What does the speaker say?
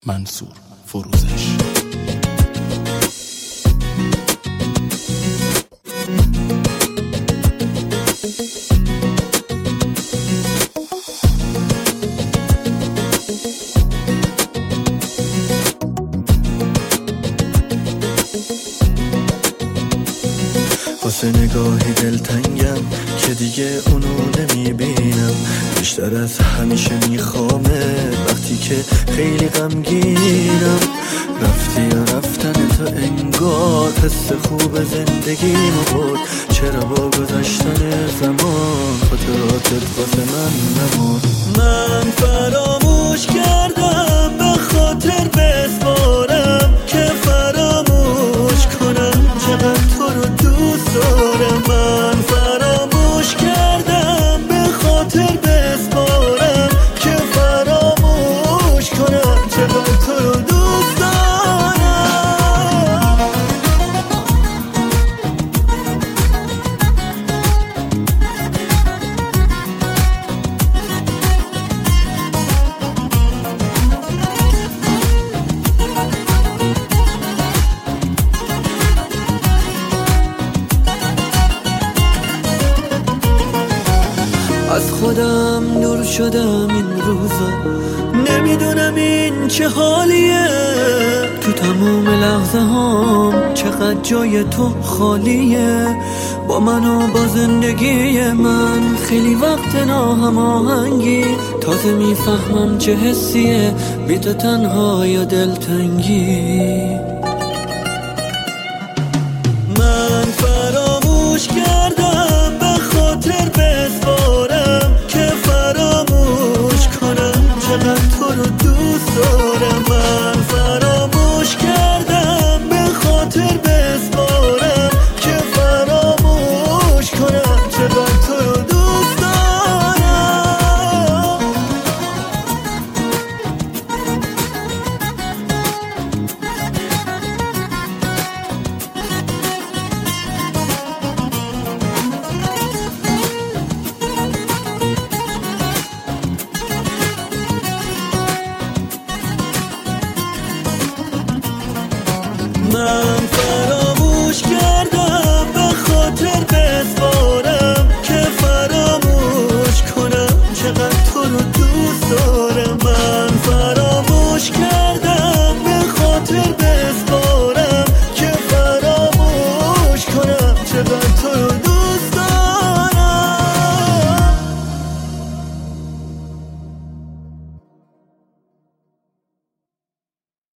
منصور فروزش. واسه نگاهی دلتنگم که دیگه اونو نمیبینم، بیشتر از همیشه میخوامه وقتی که خیلی غمگینم. رفتی یا رفتن تو انگار حس خوب زندگیمو برد، چرا با گذشتن زمان خاطراتت واسه من نمون. من فراموش کردم به خاطر بسپارم که فراموش کنم چقدر تو رو دوست دارم. من فراموش کردم به خاطر بسپارم که فراموش کنم چقدر تو رو دوست دارم. از خودم دور شدم این روزا، نمیدونم این چه حالیه. تو تموم لحظه هام چقدر جای تو خالیه. با من و با زندگی من خیلی وقت ناهماهنگی، تازه میفهمم چه حسیه بی تو تنها یا دلتنگی. من فراموش کردم به خاطر بسپارم که فراموش کنم چقدر تو رو دوست دارم. من فراموش